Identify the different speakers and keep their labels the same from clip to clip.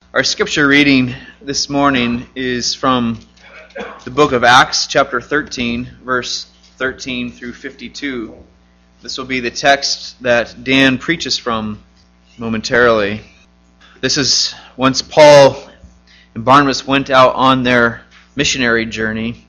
Speaker 1: Our scripture reading this morning is from the book of Acts, chapter 13, verse 13 through 52. This will be the text that Dan preaches from momentarily. This is once Paul and Barnabas went out on their missionary journey.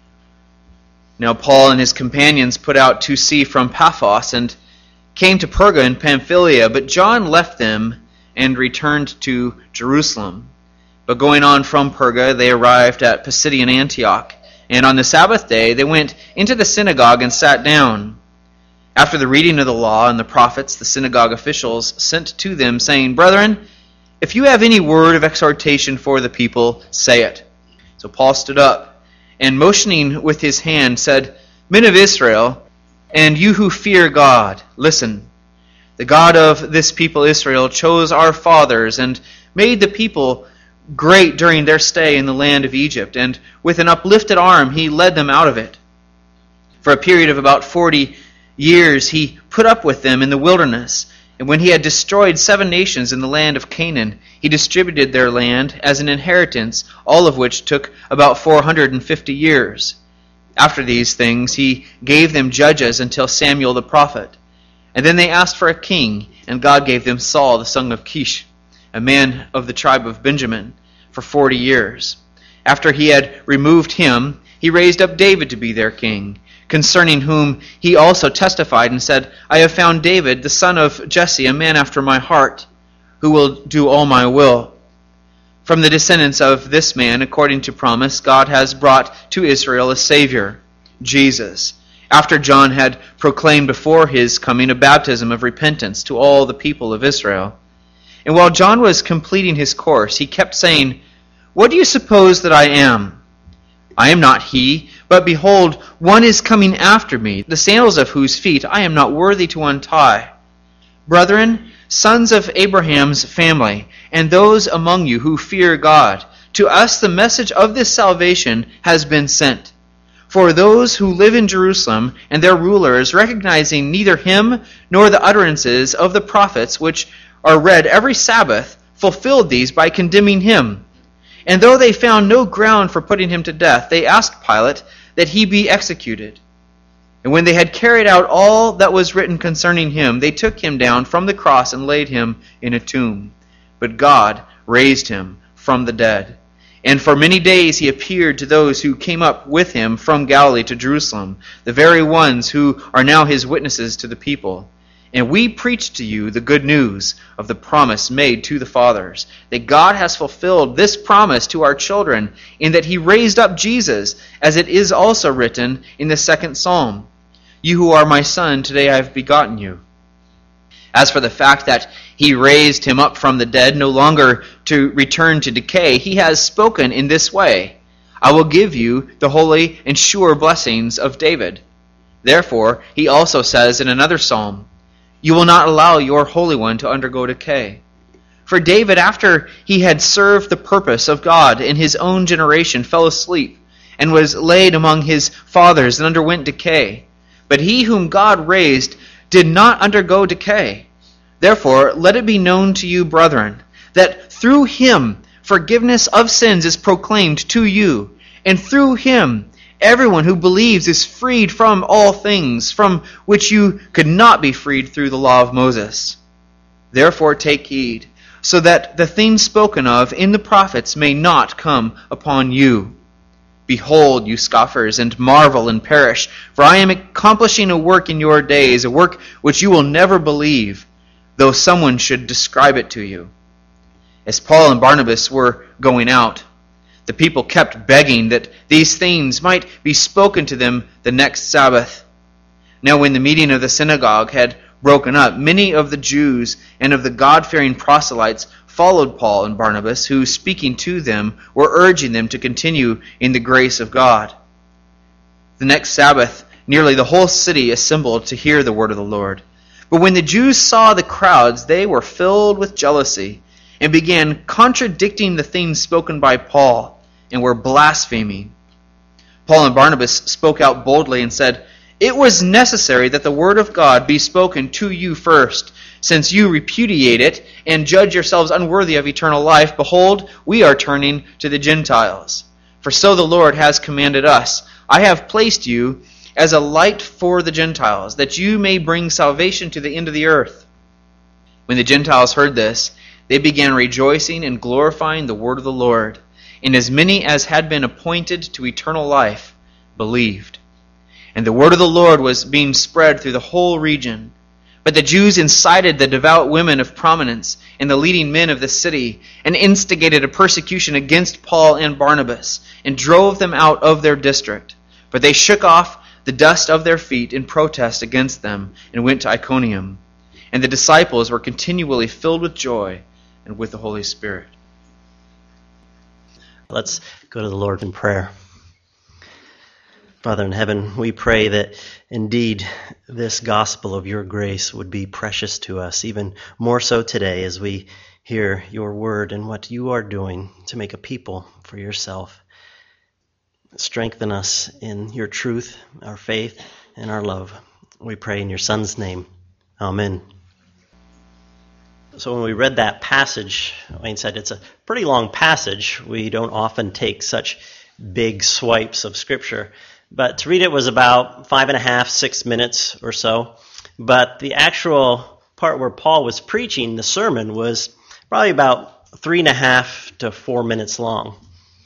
Speaker 1: Now Paul and his companions put out to sea from Paphos and came to Perga in Pamphylia, but John left them and returned to Jerusalem. But going on from Perga, they arrived at Pisidian Antioch, and on the Sabbath day they went into the synagogue and sat down. After the reading of the law and the prophets, the synagogue officials sent to them, saying, "Brethren, if you have any word of exhortation for the people, say it." So Paul stood up, and motioning with his hand, said, "Men of Israel, and you who fear God, listen. The God of this people Israel chose our fathers and made the people great during their stay in the land of Egypt, and with an uplifted arm he led them out of it. For a period of about 40 years he put up with them in the wilderness, and when he had destroyed 7 nations in the land of Canaan, he distributed their land as an inheritance, all of which took about 450 years. After these things he gave them judges until Samuel the prophet. And then they asked for a king, and God gave them Saul the son of Kish, a man of the tribe of Benjamin, for 40 years. After he had removed him, he raised up David to be their king, concerning whom he also testified and said, "I have found David, the son of Jesse, a man after my heart, who will do all my will." From the descendants of this man, according to promise, God has brought to Israel a Savior, Jesus, after John had proclaimed before his coming a baptism of repentance to all the people of Israel. And while John was completing his course, he kept saying, "What do you suppose that I am? I am not he, but behold, one is coming after me, the sandals of whose feet I am not worthy to untie. Brethren, sons of Abraham's family, and those among you who fear God, to us the message of this salvation has been sent. For those who live in Jerusalem and their rulers, recognizing neither him nor the utterances of the prophets which are read every Sabbath, fulfilled these by condemning him. And though they found no ground for putting him to death, they asked Pilate that he be executed. And when they had carried out all that was written concerning him, they took him down from the cross and laid him in a tomb. But God raised him from the dead. And for many days he appeared to those who came up with him from Galilee to Jerusalem, the very ones who are now his witnesses to the people. And we preach to you the good news of the promise made to the fathers, that God has fulfilled this promise to our children, in that he raised up Jesus, as it is also written in the 2nd Psalm, 'You who are my son, today I have begotten you.' As for the fact that he raised him up from the dead, no longer to return to decay, he has spoken in this way, 'I will give you the holy and sure blessings of David.' Therefore, he also says in another psalm, 'You will not allow your Holy One to undergo decay.' For David, after he had served the purpose of God in his own generation, fell asleep, and was laid among his fathers, and underwent decay. But he whom God raised did not undergo decay. Therefore, let it be known to you, brethren, that through him forgiveness of sins is proclaimed to you, and through him everyone who believes is freed from all things from which you could not be freed through the law of Moses. Therefore take heed, so that the things spoken of in the prophets may not come upon you. Behold, you scoffers, and marvel and perish, for I am accomplishing a work in your days, a work which you will never believe, though someone should describe it to you." As Paul and Barnabas were going out, the people kept begging that these things might be spoken to them the next Sabbath. Now when the meeting of the synagogue had broken up, many of the Jews and of the God-fearing proselytes followed Paul and Barnabas, who, speaking to them, were urging them to continue in the grace of God. The next Sabbath, nearly the whole city assembled to hear the word of the Lord. But when the Jews saw the crowds, they were filled with jealousy, and began contradicting the things spoken by Paul, and were blaspheming. Paul and Barnabas spoke out boldly and said, "It was necessary that the word of God be spoken to you first, Since you repudiate it and judge yourselves unworthy of eternal life, behold, we are turning to the Gentiles. For so the Lord has commanded us, I have placed you as a light for the Gentiles, that you may bring salvation to the end of the earth. When the Gentiles heard this, they began rejoicing and glorifying the word of the Lord. And as many as had been appointed to eternal life believed. And the word of the Lord was being spread through the whole region. But the Jews incited the devout women of prominence and the leading men of the city, and instigated a persecution against Paul and Barnabas, and drove them out of their district. But they shook off the dust of their feet in protest against them, and went to Iconium. And the disciples were continually filled with joy and with the Holy Spirit.
Speaker 2: Let's go to the Lord in prayer. Father in heaven, we pray that indeed this gospel of your grace would be precious to us, even more so today as we hear your word and what you are doing to make a people for yourself. Strengthen us in your truth, our faith, and our love. We pray in your Son's name. Amen. So when we read that passage, Wayne said it's a pretty long passage. We don't often take such big swipes of Scripture. But to read it was about 5.5, 6 minutes or so. But the actual part where Paul was preaching, the sermon, was probably about 3.5 to 4 minutes long.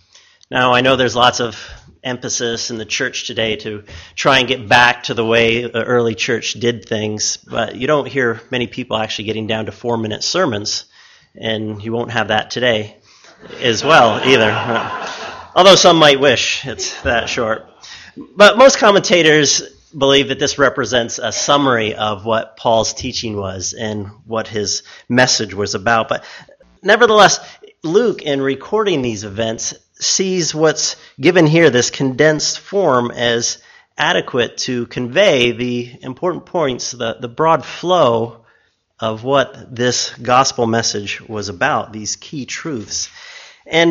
Speaker 2: Now, I know there's lots of emphasis in the church today to try and get back to the way the early church did things, but you don't hear many people actually getting down to 4-minute sermons, and you won't have that today as well either. Although some might wish it's that short. But most commentators believe that this represents a summary of what Paul's teaching was and what his message was about. But nevertheless, Luke, in recording these events, sees what's given here, this condensed form, as adequate to convey the important points, the broad flow of what this gospel message was about, these key truths. And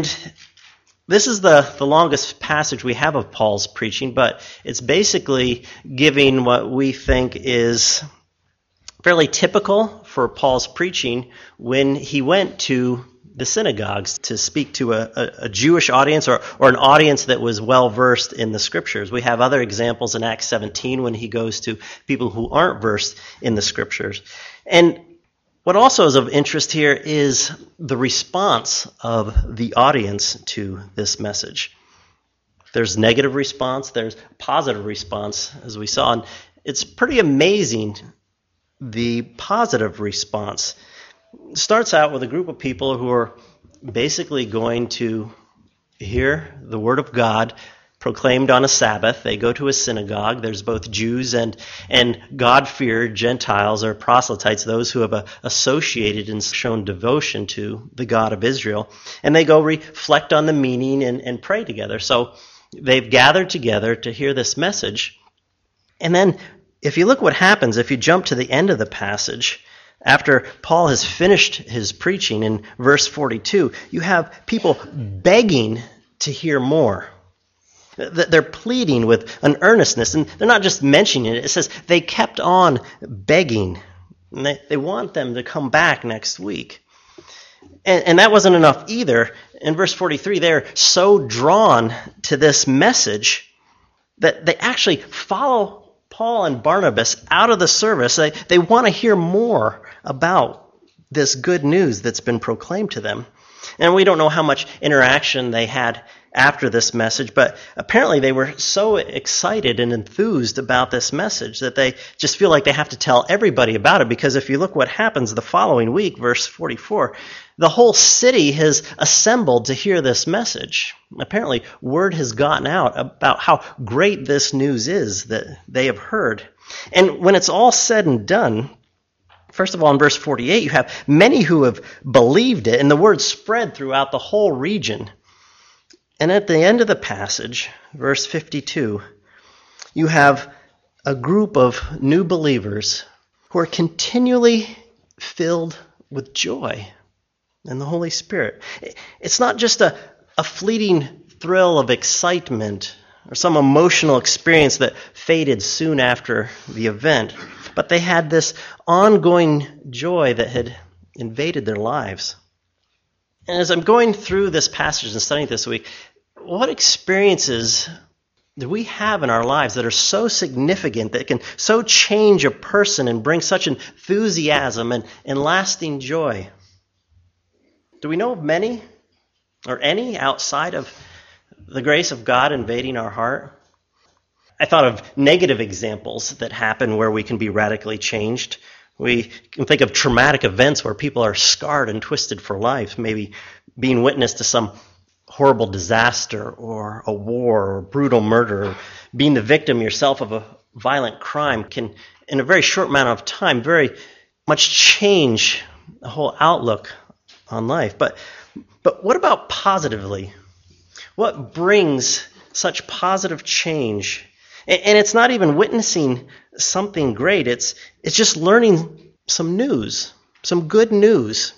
Speaker 2: this is the longest passage we have of Paul's preaching, but it's basically giving what we think is fairly typical for Paul's preaching when he went to the synagogues to speak to a Jewish audience or an audience that was well-versed in the Scriptures. We have other examples in Acts 17 when he goes to people who aren't versed in the Scriptures. And what also is of interest here is the response of the audience to this message. There's negative response, there's positive response, as we saw. And it's pretty amazing, the positive response. It starts out with a group of people who are basically going to hear the Word of God proclaimed on a Sabbath. They go to a synagogue. There's both Jews and God-feared Gentiles or proselytes, those who have associated and shown devotion to the God of Israel. And they go reflect on the meaning and pray together. So they've gathered together to hear this message. And then if you look what happens, if you jump to the end of the passage, after Paul has finished his preaching in verse 42, you have people begging to hear more. They're pleading with an earnestness, and they're not just mentioning it. It says they kept on begging. And they want them to come back next week. And that wasn't enough either. In verse 43, they're so drawn to this message that they actually follow Paul and Barnabas out of the service. They want to hear more about this good news that's been proclaimed to them. And we don't know how much interaction they had after this message, but apparently they were so excited and enthused about this message that they just feel like they have to tell everybody about it, because if you look what happens the following week, verse 44, the whole city has assembled to hear this message. Apparently, word has gotten out about how great this news is that they have heard. And when it's all said and done, first of all, in verse 48, you have many who have believed it, and the word spread throughout the whole region. And at the end of the passage, verse 52, you have a group of new believers who are continually filled with joy in the Holy Spirit. It's not just a fleeting thrill of excitement or some emotional experience that faded soon after the event, but they had this ongoing joy that had invaded their lives. And as I'm going through this passage and studying it this week, what experiences do we have in our lives that are so significant, that can so change a person and bring such enthusiasm and lasting joy? Do we know of many or any outside of the grace of God invading our heart? I thought of negative examples that happen where we can be radically changed. We can think of traumatic events where people are scarred and twisted for life, maybe being witness to some horrible disaster or a war or brutal murder, or being the victim yourself of a violent crime can, in a very short amount of time, very much change the whole outlook on life. But what about positively? What brings such positive change? And it's not even witnessing something great. It's just learning some news, some good news.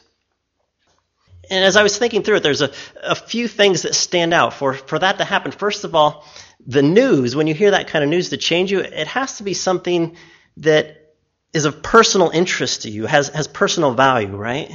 Speaker 2: And as I was thinking through it, there's a few things that stand out for that to happen. First of all, the news, when you hear that kind of news to change you, it has to be something that is of personal interest to you, has personal value, right?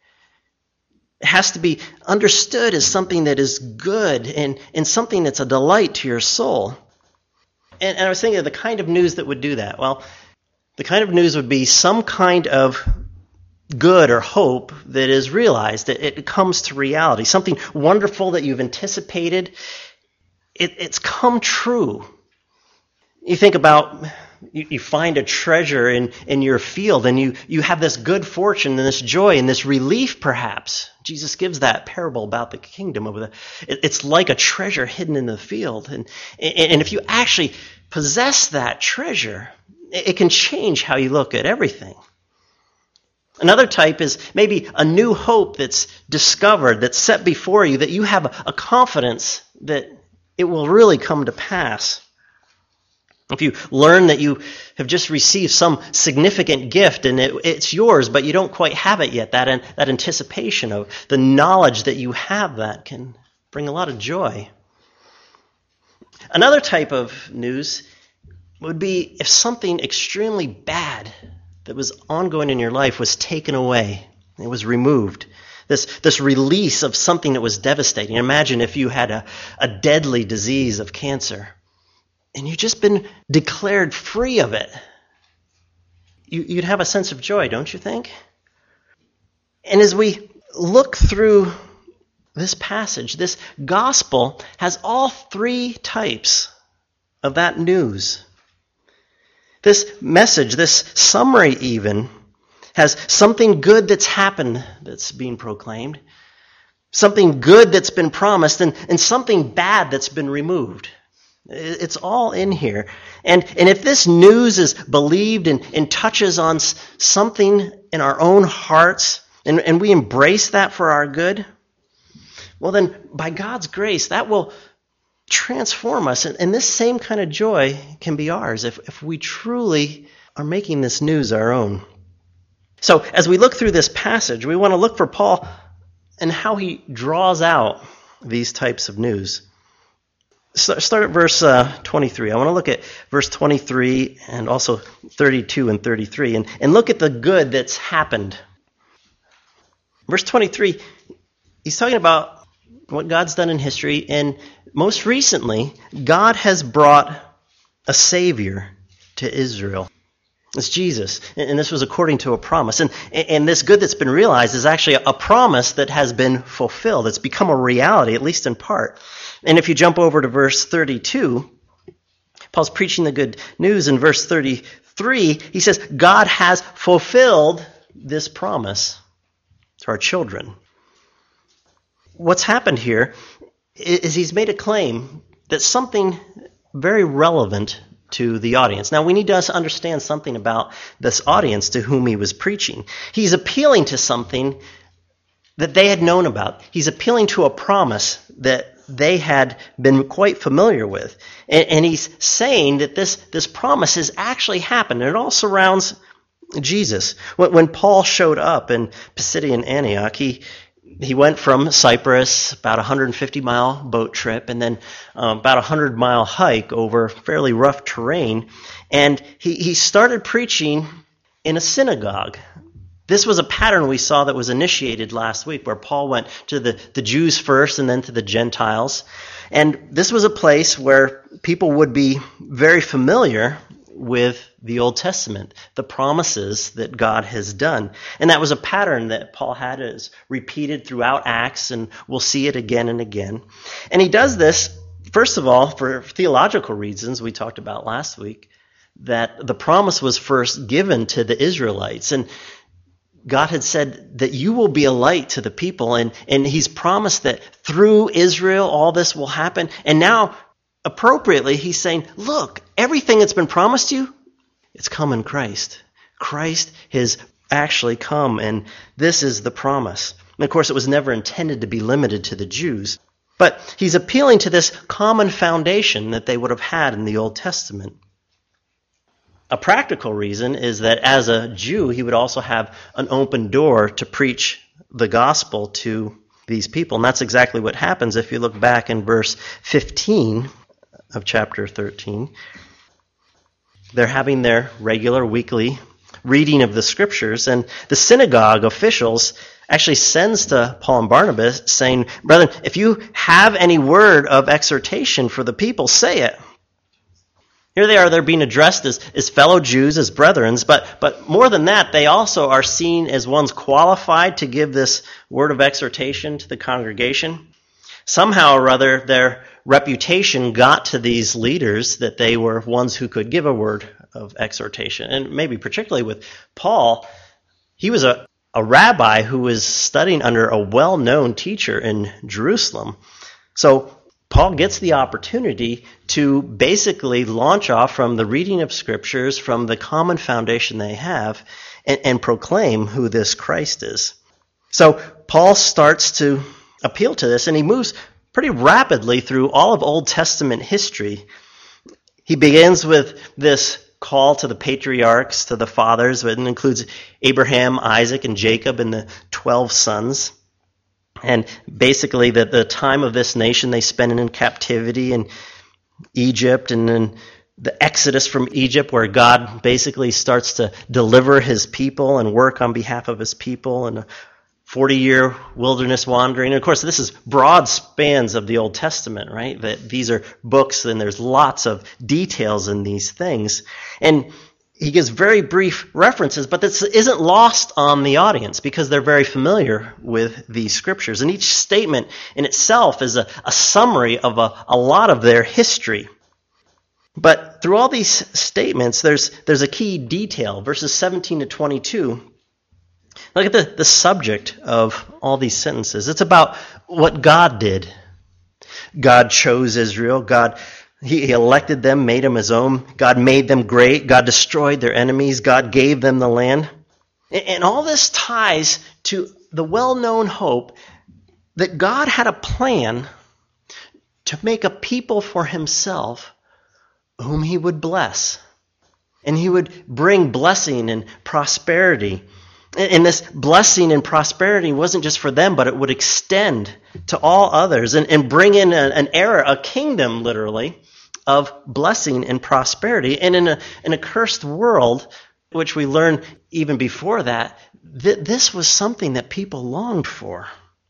Speaker 2: It has to be understood as something that is good and something that's a delight to your soul. And I was thinking of the kind of news that would do that. Well, the kind of news would be some kind of good or hope that is realized. It comes to reality. Something wonderful that you've anticipated. It's come true. You think about, you find a treasure in your field, and you have this good fortune and this joy and this relief, perhaps. Jesus gives that parable about the kingdom. It's like a treasure hidden in the field. And if you actually possess that treasure, it can change how you look at everything. Another type is maybe a new hope that's discovered, that's set before you, that you have a confidence that it will really come to pass. If you learn that you have just received some significant gift and it's yours, but you don't quite have it yet, that anticipation of the knowledge that you have that can bring a lot of joy. Another type of news would be if something extremely bad that was ongoing in your life was taken away. It was removed. This release of something that was devastating. Imagine if you had a deadly disease of cancer and you've just been declared free of it. You'd have a sense of joy, don't you think? And as we look through this passage, this gospel has all three types of that news. This message, this summary even, has something good that's happened that's being proclaimed, something good that's been promised, and something bad that's been removed. It's all in here. And if this news is believed and touches on something in our own hearts, and we embrace that for our good, well then, by God's grace, that will transform us. And this same kind of joy can be ours if we truly are making this news our own. So as we look through this passage, we want to look for Paul and how he draws out these types of news. Start at verse 23. I want to look at verse 23 and also 32 and 33 and look at the good that's happened. Verse 23, he's talking about what God's done in history, and most recently, God has brought a Savior to Israel. It's Jesus, and this was according to a promise. And this good that's been realized is actually a promise that has been fulfilled. It's become a reality, at least in part. And if you jump over to verse 32, Paul's preaching the good news. In verse 33, he says, God has fulfilled this promise to our children. What's happened here is he's made a claim that something very relevant to the audience. Now, we need to understand something about this audience to whom he was preaching. He's appealing to something that they had known about. He's appealing to a promise that they had been quite familiar with. And he's saying that this promise has actually happened, and it all surrounds Jesus. When Paul showed up in Pisidian Antioch, he He went from Cyprus, about a 150-mile boat trip, and then about a 100-mile hike over fairly rough terrain. And he started preaching in a synagogue. This was a pattern we saw that was initiated last week, where Paul went to the Jews first and then to the Gentiles. And this was a place where people would be very familiar with the Old Testament, the promises that God has done. And that was a pattern that Paul had is repeated throughout Acts, and we'll see it again and again. And he does this, first of all, for theological reasons we talked about last week, that the promise was first given to the Israelites. And God had said that you will be a light to the people, and he's promised that through Israel all this will happen. And now, appropriately, he's saying, look, everything that's been promised you, it's come in Christ. Christ has actually come, and this is the promise. And of course, it was never intended to be limited to the Jews. But he's appealing to this common foundation that they would have had in the Old Testament. A practical reason is that as a Jew, he would also have an open door to preach the gospel to these people. And that's exactly what happens if you look back in verse 15 of chapter 13. They're having their regular weekly reading of the scriptures, and the synagogue officials actually sends to Paul and Barnabas saying, brethren, if you have any word of exhortation for the people, say it. Here they are, they're being addressed as fellow Jews, as brethren, but more than that, they also are seen as ones qualified to give this word of exhortation to the congregation. Somehow or other, their reputation got to these leaders that they were ones who could give a word of exhortation. And maybe particularly with Paul, he was a rabbi who was studying under a well-known teacher in Jerusalem. So Paul gets the opportunity to basically launch off from the reading of scriptures, from the common foundation they have, and proclaim who this Christ is. So Paul starts to appeal to this, and he moves pretty rapidly through all of Old Testament history. He begins with this call to the patriarchs, to the fathers, but it includes Abraham, Isaac, and Jacob, and the 12 sons. And basically, the time of this nation they spent in captivity in Egypt, and then the exodus from Egypt, where God basically starts to deliver his people and work on behalf of his people, and a 40-year wilderness wandering. And of course, this is broad spans of the Old Testament, right? That these are books, and there's lots of details in these things. And he gives very brief references, but this isn't lost on the audience because they're very familiar with these scriptures. And each statement in itself is a summary of a lot of their history. But through all these statements, there's a key detail. Verses 17 to 22, look at the subject of all these sentences. It's about what God did. God chose Israel. He elected them, made them his own. God made them great. God destroyed their enemies. God gave them the land. And all this ties to the well-known hope that God had a plan to make a people for himself whom he would bless. And he would bring blessing and prosperity. And this blessing and prosperity wasn't just for them, but it would extend to all others and bring in an era, a kingdom, literally, of blessing and prosperity. And in a cursed world, which we learn even before that, this was something that people longed for.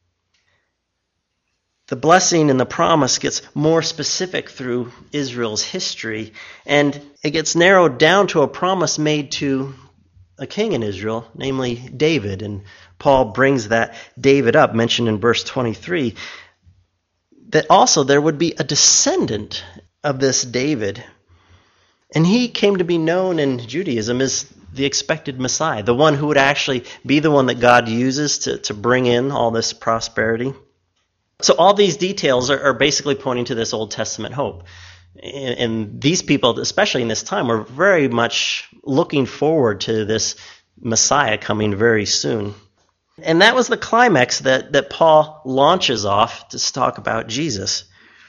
Speaker 2: The blessing and the promise gets more specific through Israel's history, and it gets narrowed down to a promise made to a king in Israel, namely David. And Paul brings that David up, mentioned in verse 23, that also there would be a descendant of this David. And he came to be known in Judaism as the expected Messiah, the one who would actually be the one that God uses to bring in all this prosperity. So all these details are basically pointing to this Old Testament hope. And these people, especially in this time, were very much looking forward to this Messiah coming very soon. And that was the climax that Paul launches off to talk about Jesus.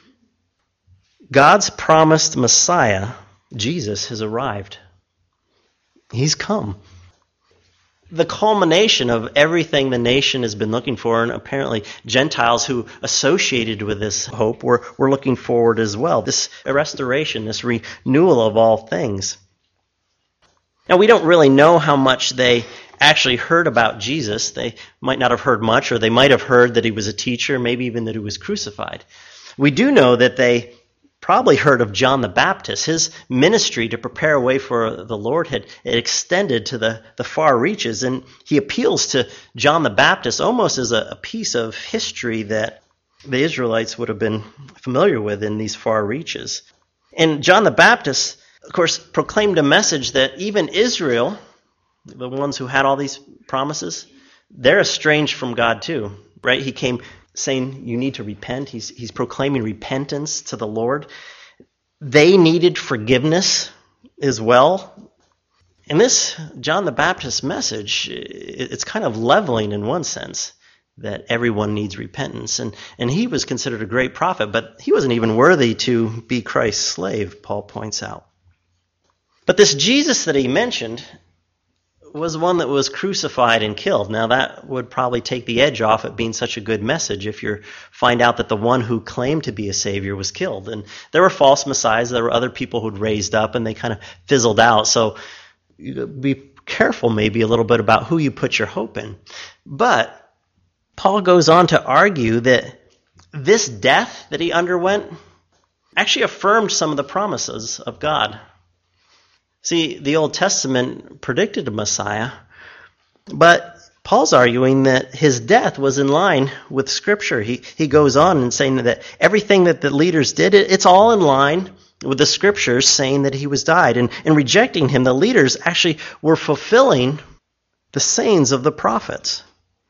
Speaker 2: God's promised Messiah, Jesus, has arrived. He's come. the culmination of everything the nation has been looking for, and apparently Gentiles who associated with this hope were looking forward as well. This restoration, this renewal of all things. Now, we don't really know how much they actually heard about Jesus. They might not have heard much, or they might have heard that he was a teacher, maybe even that he was crucified. We do know that they probably heard of John the Baptist. His ministry to prepare a way for the Lord had extended to the far reaches, and he appeals to John the Baptist almost as a piece of history that the Israelites would have been familiar with in these far reaches. And John the Baptist, of course, proclaimed a message that even Israel, the ones who had all these promises, they're estranged from God too, right? He came saying you need to repent. He's proclaiming repentance to the Lord. They needed forgiveness as well. And this John the Baptist message, it's kind of leveling in one sense, that everyone needs repentance. And he was considered a great prophet, but he wasn't even worthy to be Christ's slave, Paul points out. But this Jesus that he mentioned was one that was crucified and killed. Now that would probably take the edge off it being such a good message if you find out that the one who claimed to be a savior was killed. And there were false messiahs, there were other people who'd raised up, and they kind of fizzled out. So you be careful maybe a little bit about who you put your hope in. But Paul goes on to argue that this death that he underwent actually affirmed some of the promises of God. See, the Old Testament predicted a Messiah, but Paul's arguing that his death was in line with Scripture. He goes on and saying that everything that the leaders did, it's all in line with the Scriptures saying that he was died. And in rejecting him, the leaders actually were fulfilling the sayings of the prophets.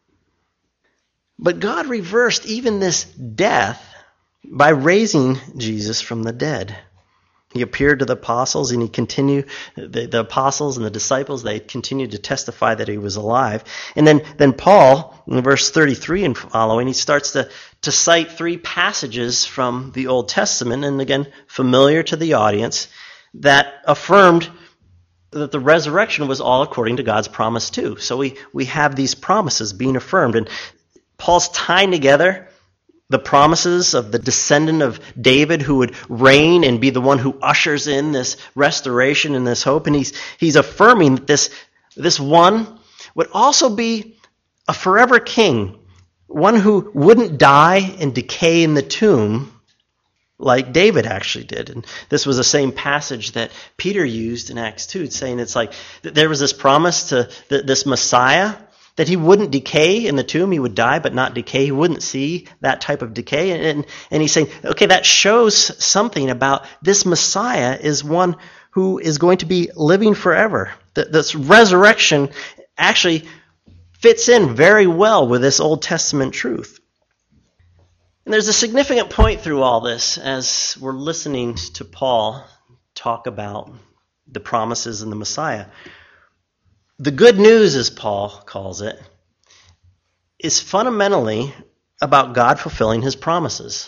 Speaker 2: But God reversed even this death by raising Jesus from the dead. He appeared to the apostles, and he continued, the apostles and the disciples, they continued to testify that he was alive. And then Paul, in verse 33 and following, he starts to cite three passages from the Old Testament, and again, familiar to the audience, that affirmed that the resurrection was all according to God's promise too. So we have these promises being affirmed, and Paul's tying together the promises of the descendant of David who would reign and be the one who ushers in this restoration and this hope. And he's affirming that this one would also be a forever king, one who wouldn't die and decay in the tomb like David actually did. And this was the same passage that Peter used in Acts 2, saying it's like there was this promise to this Messiah that he wouldn't decay in the tomb. He would die but not decay. He wouldn't see that type of decay. And he's saying, okay, that shows something about this Messiah is one who is going to be living forever. This resurrection actually fits in very well with this Old Testament truth. And there's a significant point through all this as we're listening to Paul talk about the promises in the Messiah. The good news, as Paul calls it, is fundamentally about God fulfilling his promises.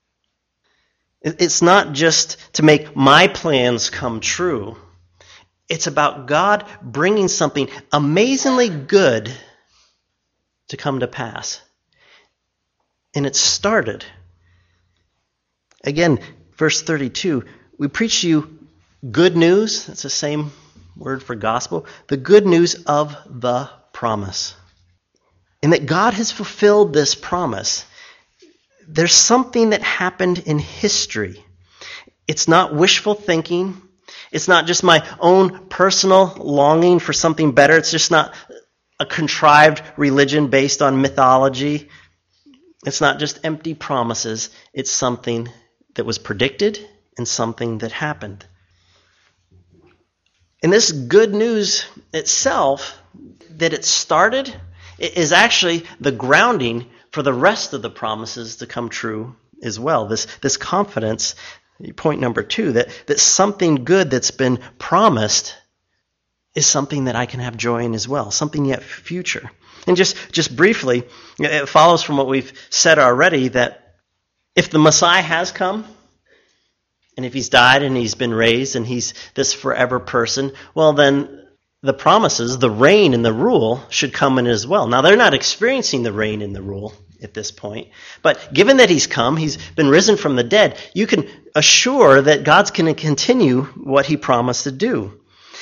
Speaker 2: It's not just to make my plans come true. It's about God bringing something amazingly good to come to pass. And it started. Again, verse 32, we preach to you good news. That's the same word for gospel, the good news of the promise. And that God has fulfilled this promise. There's something that happened in history. It's not wishful thinking. It's not just my own personal longing for something better. It's just not a contrived religion based on mythology. It's not just empty promises. It's something that was predicted and something that happened. And this good news itself, that it started, is actually the grounding for the rest of the promises to come true as well. This confidence, point number 2, that something good that's been promised is something that I can have joy in as well, something yet future. And just briefly, it follows from what we've said already that if the Messiah has come, and if he's died and he's been raised and he's this forever person, well then the promises, the reign and the rule should come in as well. Now, they're not experiencing the reign and the rule at this point, but given that he's come, he's been risen from the dead, you can assure that God's going to continue what he promised to do.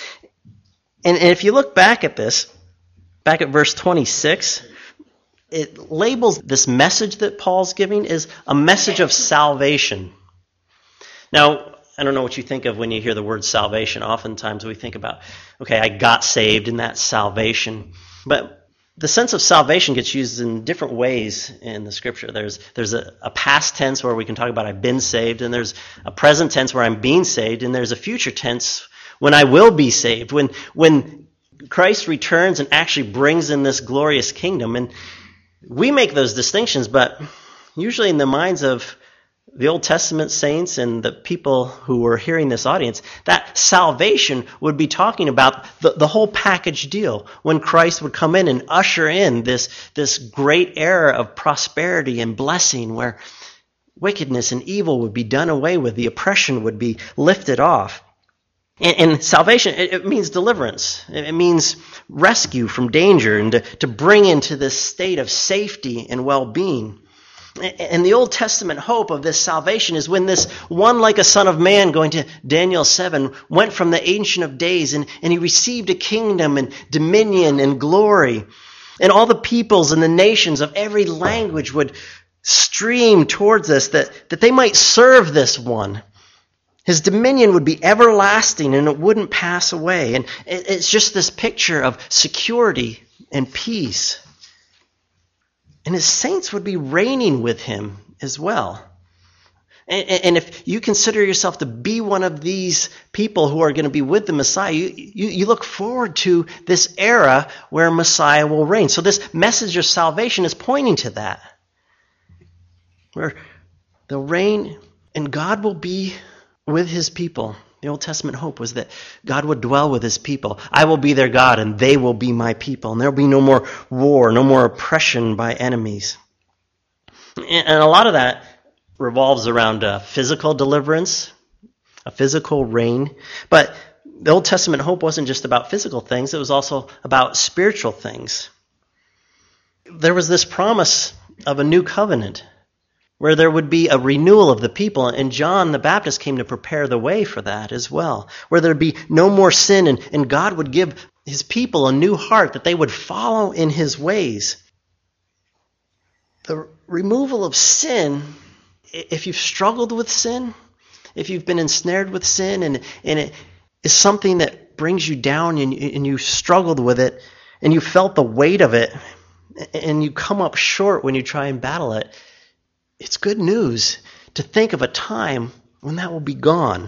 Speaker 2: And if you look back at this, back at verse 26, it labels this message that Paul's giving as a message of salvation. Now, I don't know what you think of when you hear the word salvation. Oftentimes we think about, okay, I got saved and that's salvation. But the sense of salvation gets used in different ways in the Scripture. There's a past tense where we can talk about I've been saved, and there's a present tense where I'm being saved, and there's a future tense when I will be saved, when Christ returns and actually brings in this glorious kingdom. And we make those distinctions, but usually in the minds of the Old Testament saints and the people who were hearing this audience, that salvation would be talking about the whole package deal, when Christ would come in and usher in this great era of prosperity and blessing where wickedness and evil would be done away with, the oppression would be lifted off. And salvation, it means deliverance. It means rescue from danger and to bring into this state of safety and well-being. And the Old Testament hope of this salvation is when this one like a son of man, going to Daniel 7, went from the Ancient of Days and he received a kingdom and dominion and glory. And all the peoples and the nations of every language would stream towards us that they might serve this one. His dominion would be everlasting and it wouldn't pass away. And it's just this picture of security and peace. And his saints would be reigning with him as well. And if you consider yourself to be one of these people who are going to be with the Messiah, you look forward to this era where Messiah will reign. So this message of salvation is pointing to that. Where they'll reign and God will be with his people. The Old Testament hope was that God would dwell with his people. I will be their God and they will be my people. And there will be no more war, no more oppression by enemies. And a lot of that revolves around physical deliverance, a physical reign. But the Old Testament hope wasn't just about physical things. It was also about spiritual things. There was this promise of a new covenant, where there would be a renewal of the people. And John the Baptist came to prepare the way for that as well. Where there would be no more sin and God would give his people a new heart, that they would follow in his ways. The removal of sin, if you've struggled with sin, if you've been ensnared with sin and it is something that brings you down and you struggled with it and you felt the weight of it and you come up short when you try and battle it, it's good news to think of a time when that will be gone.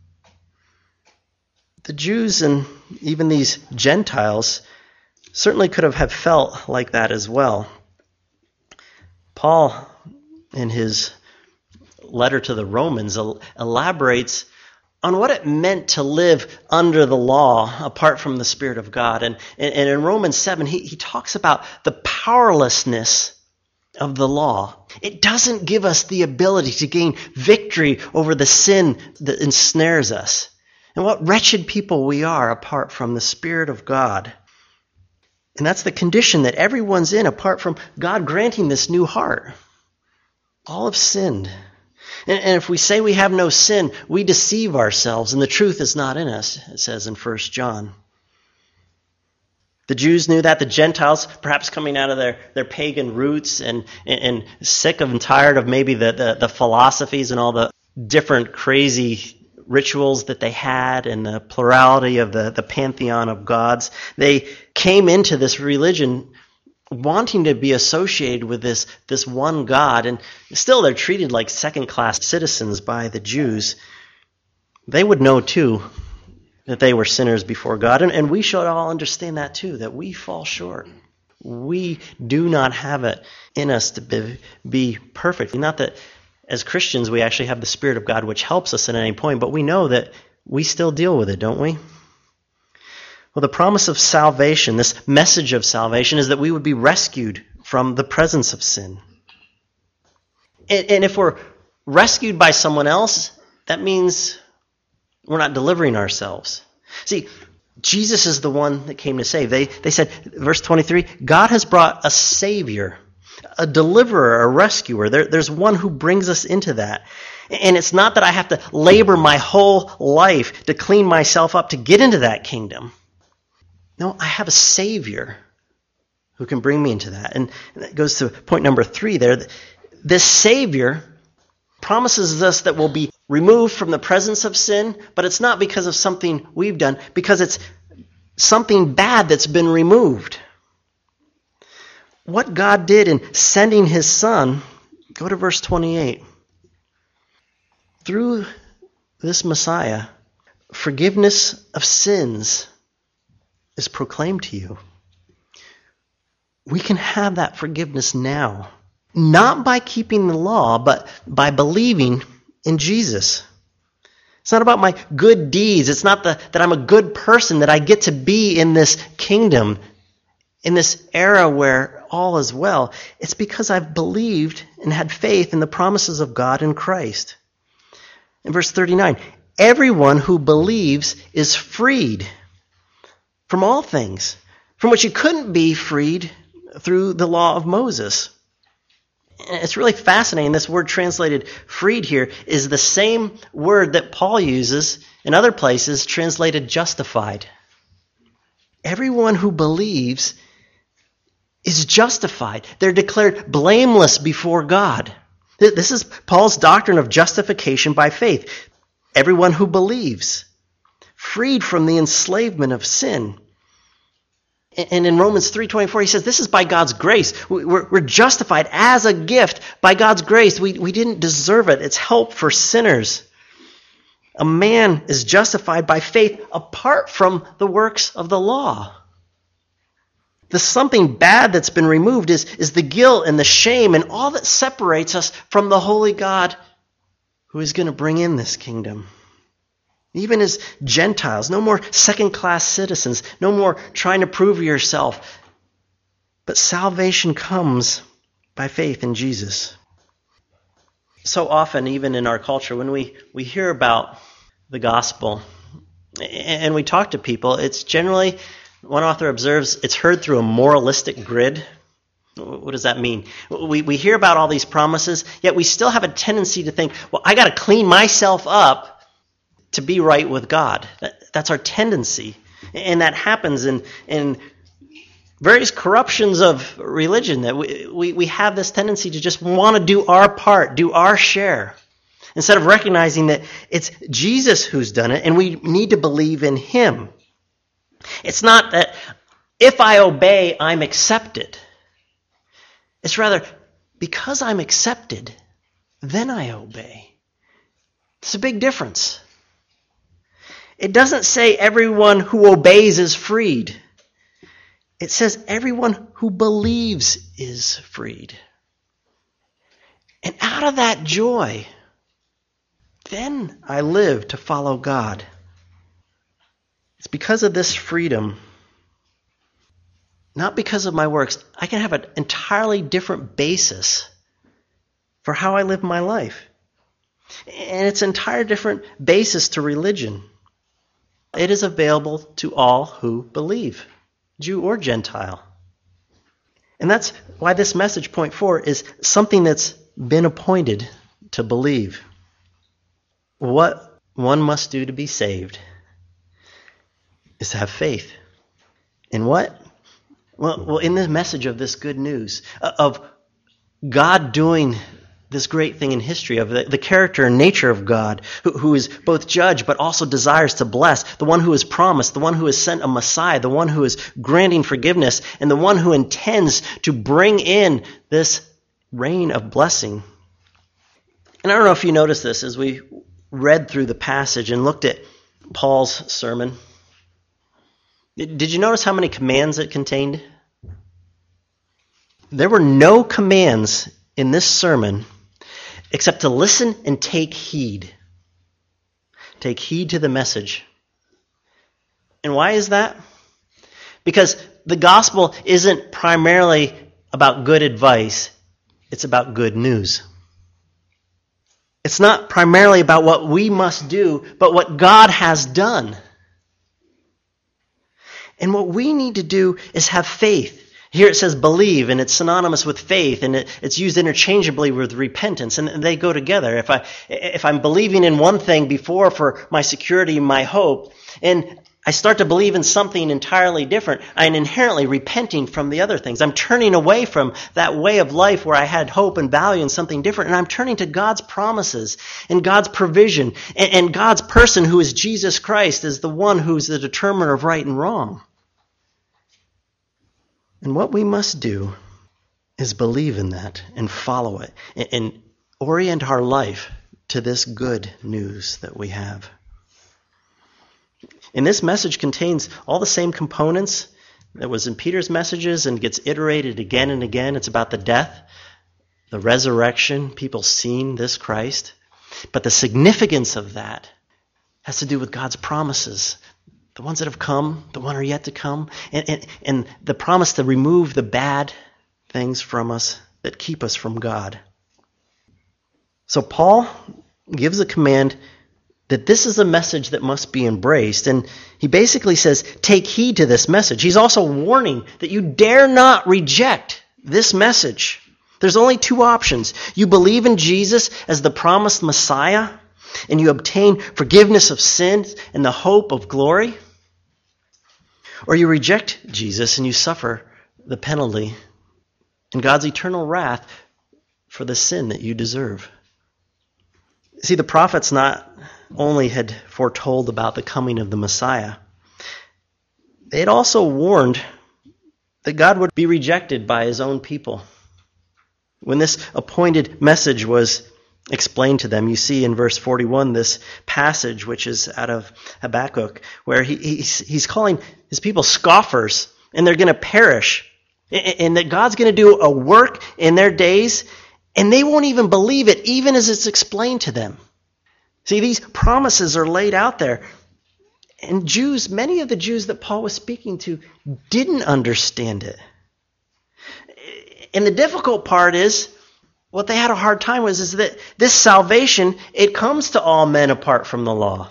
Speaker 2: The Jews and even these Gentiles certainly could have felt like that as well. Paul, in his letter to the Romans, elaborates on what it meant to live under the law apart from the Spirit of God. And in Romans 7, he talks about the powerlessness of the law. It doesn't give us the ability to gain victory over the sin that ensnares us. And what wretched people we are apart from the Spirit of God. And that's the condition that everyone's in apart from God granting this new heart. All have sinned. And if we say we have no sin, we deceive ourselves and the truth is not in us, it says in 1 John. The Jews knew that. The Gentiles, perhaps coming out of their pagan roots and sick of and tired of maybe the philosophies and all the different crazy rituals that they had and the plurality of the pantheon of gods, they came into this religion wanting to be associated with this one God, and still they're treated like second-class citizens by the Jews. They would know too that they were sinners before God. And we should all understand that too, that we fall short. We do not have it in us to be perfect. Not that as Christians we actually have the Spirit of God which helps us at any point, but we know that we still deal with it, don't we? Well, the promise of salvation, this message of salvation, is that we would be rescued from the presence of sin. And if we're rescued by someone else, that means we're not delivering ourselves. See, Jesus is the one that came to save. They said, verse 23, God has brought a Savior, a deliverer, a rescuer. There's one who brings us into that. And it's not that I have to labor my whole life to clean myself up to get into that kingdom. No, I have a Savior who can bring me into that. And that goes to point number 3 there. This Savior promises us that we'll be removed from the presence of sin, but it's not because of something we've done, because it's something bad that's been removed. What God did in sending his Son, go to verse 28. Through this Messiah, forgiveness of sins is proclaimed to you. We can have that forgiveness now, not by keeping the law, but by believing in Jesus. It's not about my good deeds. It's not that I'm a good person, that I get to be in this kingdom, in this era where all is well. It's because I've believed and had faith in the promises of God in Christ. In verse 39, everyone who believes is freed from all things, from which you couldn't be freed through the law of Moses. It's really fascinating. This word translated freed here is the same word that Paul uses in other places translated justified. Everyone who believes is justified. They're declared blameless before God. This is Paul's doctrine of justification by faith. Everyone who believes, freed from the enslavement of sin. And in Romans 3:24, he says, this is by God's grace. We're justified as a gift by God's grace. We didn't deserve it. It's help for sinners. A man is justified by faith apart from the works of the law. The something bad that's been removed is the guilt and the shame and all that separates us from the holy God who is going to bring in this kingdom. Even as Gentiles, no more second-class citizens, no more trying to prove yourself. But salvation comes by faith in Jesus. So often, even in our culture, when we hear about the gospel and we talk to people, it's generally, one author observes, it's heard through a moralistic grid. What does that mean? We hear about all these promises, yet we still have a tendency to think, well, I got to clean myself up to be right with God. That's our tendency. And that happens in various corruptions of religion, that we have this tendency to just want to do our part, do our share, instead of recognizing that it's Jesus who's done it and we need to believe in him. It's not that if I obey, I'm accepted. It's rather, because I'm accepted, then I obey. It's a big difference. It doesn't say everyone who obeys is freed. It says everyone who believes is freed. And out of that joy, then I live to follow God. It's because of this freedom, not because of my works, I can have an entirely different basis for how I live my life. And it's an entire different basis to religion. It is available to all who believe, Jew or Gentile. And that's why this message, point 4, is something that's been appointed to believe. What one must do to be saved is to have faith. In what? Well, in the message of this good news, of God doing this great thing in history, of the character and nature of God, who is both judge but also desires to bless, the one who is promised, the one who has sent a Messiah, the one who is granting forgiveness, and the one who intends to bring in this reign of blessing. And I don't know if you noticed this as we read through the passage and looked at Paul's sermon. Did you notice how many commands it contained? There were no commands in this sermon except to listen and take heed. Take heed to the message. And why is that? Because the gospel isn't primarily about good advice, it's about good news. It's not primarily about what we must do, but what God has done. And what we need to do is have faith. Here it says believe, and it's synonymous with faith, and it's used interchangeably with repentance, and they go together. If I'm believing in one thing before for my security, my hope, and I start to believe in something entirely different, I'm inherently repenting from the other things. I'm turning away from that way of life where I had hope and value in something different, and I'm turning to God's promises and God's provision and God's person, who is Jesus Christ, as the one who's the determiner of right and wrong. And what we must do is believe in that and follow it and orient our life to this good news that we have. And this message contains all the same components that was in Peter's messages and gets iterated again and again. It's about the death, the resurrection, people seeing this Christ. But the significance of that has to do with God's promises. The ones that have come, the one are yet to come, and the promise to remove the bad things from us that keep us from God. So Paul gives a command that this is a message that must be embraced, and he basically says, take heed to this message. He's also warning that you dare not reject this message. There's only two options. You believe in Jesus as the promised Messiah, and you obtain forgiveness of sins and the hope of glory, or you reject Jesus and you suffer the penalty and God's eternal wrath for the sin that you deserve. See, the prophets not only had foretold about the coming of the Messiah, they had also warned that God would be rejected by his own people. When this appointed message was explained to them, you see in verse 41 this passage, which is out of Habakkuk, where he's calling his people scoffers, and they're going to perish, and that God's going to do a work in their days, and they won't even believe it, even as it's explained to them. See, these promises are laid out there. And Jews, many of the Jews that Paul was speaking to, didn't understand it. And the difficult part is, what they had a hard time with is that this salvation, it comes to all men apart from the law.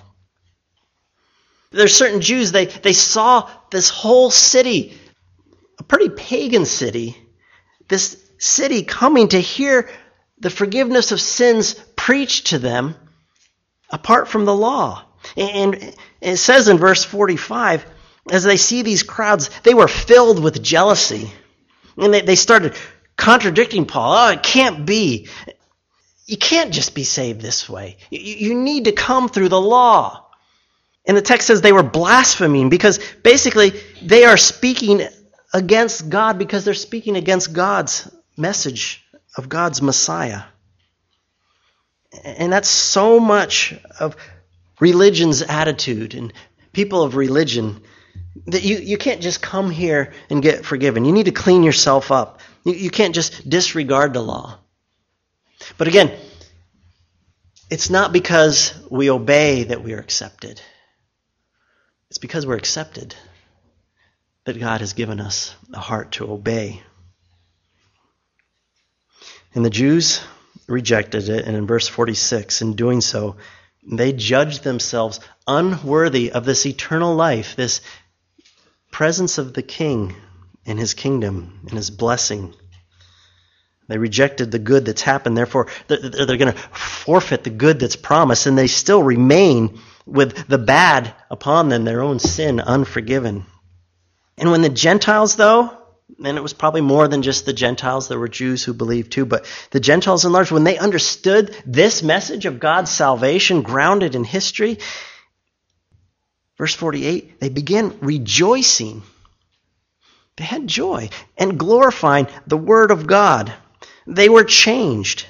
Speaker 2: There's certain Jews, they saw this whole city, a pretty pagan city, this city coming to hear the forgiveness of sins preached to them apart from the law. And it says in verse 45, as they see these crowds, they were filled with jealousy. And they started contradicting Paul. Oh, it can't be. You can't just be saved this way. You need to come through the law. And the text says they were blaspheming because basically they are speaking against God because they're speaking against God's message of God's Messiah. And that's so much of religion's attitude and people of religion, that you can't just come here and get forgiven. You need to clean yourself up. You can't just disregard the law. But again, it's not because we obey that we are accepted. It's because we're accepted that God has given us a heart to obey. And the Jews rejected it, and in verse 46, in doing so, they judged themselves unworthy of this eternal life, this presence of the King in his kingdom, in his blessing. They rejected the good that's happened, therefore they're going to forfeit the good that's promised, and they still remain with the bad upon them, their own sin unforgiven. And when the Gentiles, though, and it was probably more than just the Gentiles, there were Jews who believed too, but the Gentiles in large, when they understood this message of God's salvation grounded in history, verse 48, they began rejoicing. They had joy and glorifying the Word of God. They were changed.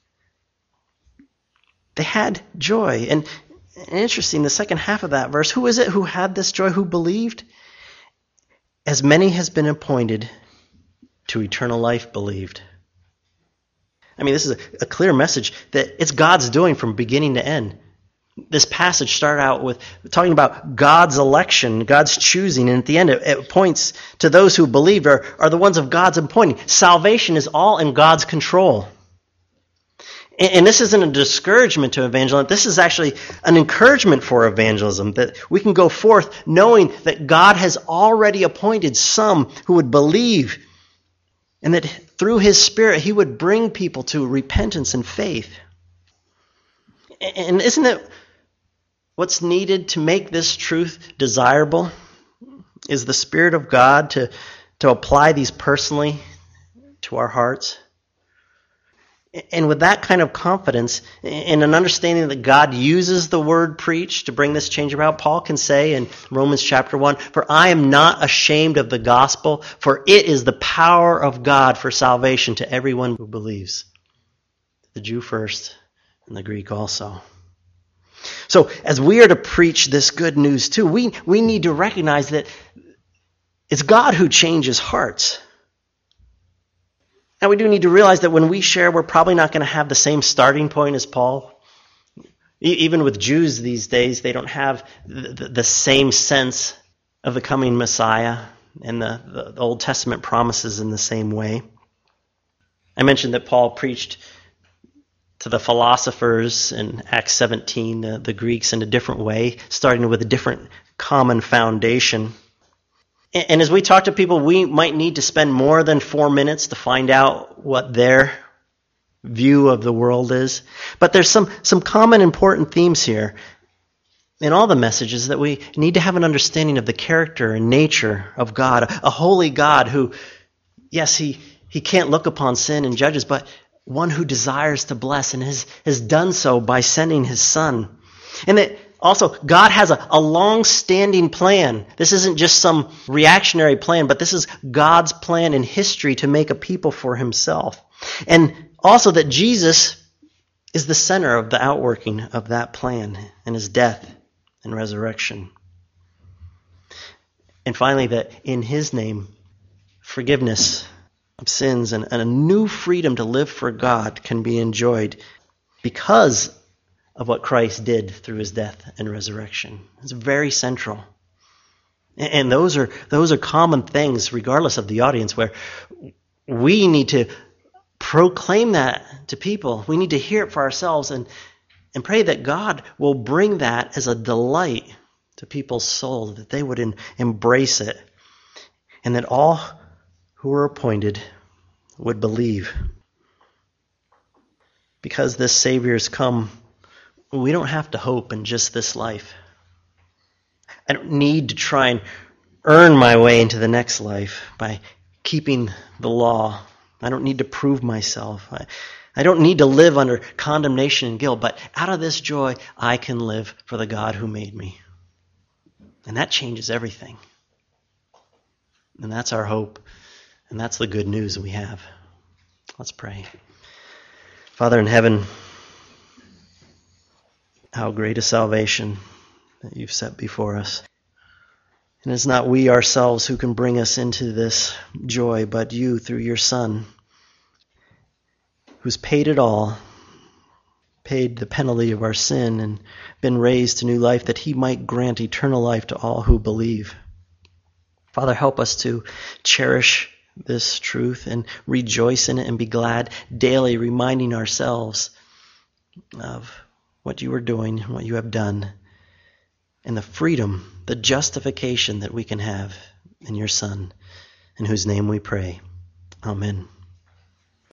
Speaker 2: They had joy. And interesting, the second half of that verse, who is it who had this joy, who believed? As many has been appointed to eternal life believed. I mean, this is a clear message that it's God's doing from beginning to end. This passage started out with talking about God's election, God's choosing, and at the end it points to those who believe are the ones of God's appointing. Salvation is all in God's control. And this isn't a discouragement to evangelism. This is actually an encouragement for evangelism, that we can go forth knowing that God has already appointed some who would believe, and that through His Spirit He would bring people to repentance and faith. And isn't it what's needed to make this truth desirable is the Spirit of God to apply these personally to our hearts? And with that kind of confidence and an understanding that God uses the word preach to bring this change about, Paul can say in Romans chapter 1, "For I am not ashamed of the gospel, for it is the power of God for salvation to everyone who believes." The Jew first and the Greek also. So as we are to preach this good news too, we need to recognize that it's God who changes hearts. Now we do need to realize that when we share, we're probably not going to have the same starting point as Paul. Even with Jews these days, they don't have the same sense of the coming Messiah and the Old Testament promises in the same way. I mentioned that Paul preached to the philosophers in Acts 17, the Greeks, in a different way, starting with a different common foundation. And as we talk to people, we might need to spend more than 4 minutes to find out what their view of the world is. But there's some common important themes here in all the messages, that we need to have an understanding of the character and nature of God, a holy God who, yes, he can't look upon sin and judge us, but one who desires to bless and has done so by sending His Son. And that also, God has a long-standing plan. This isn't just some reactionary plan, but this is God's plan in history to make a people for Himself. And also that Jesus is the center of the outworking of that plan in His death and resurrection. And finally, that in His name, forgiveness of sins and a new freedom to live for God can be enjoyed because of what Christ did through His death and resurrection. It's very central. And those are common things, regardless of the audience, where we need to proclaim that to people. We need to hear it for ourselves and pray that God will bring that as a delight to people's soul, that they would embrace it, and that all who are appointed would believe. Because this Savior has come, we don't have to hope in just this life. I don't need to try and earn my way into the next life by keeping the law. I don't need to prove myself. I don't need to live under condemnation and guilt, but out of this joy, I can live for the God who made me. And that changes everything. And that's our hope, and that's the good news we have. Let's pray. Father in heaven, how great a salvation that You've set before us. And it's not we ourselves who can bring us into this joy, but You through Your Son, who's paid it all, paid the penalty of our sin and been raised to new life that He might grant eternal life to all who believe. Father, help us to cherish this truth and rejoice in it and be glad daily, reminding ourselves of what You are doing, what You have done, and the freedom, the justification that we can have in Your Son, in whose name we pray. Amen.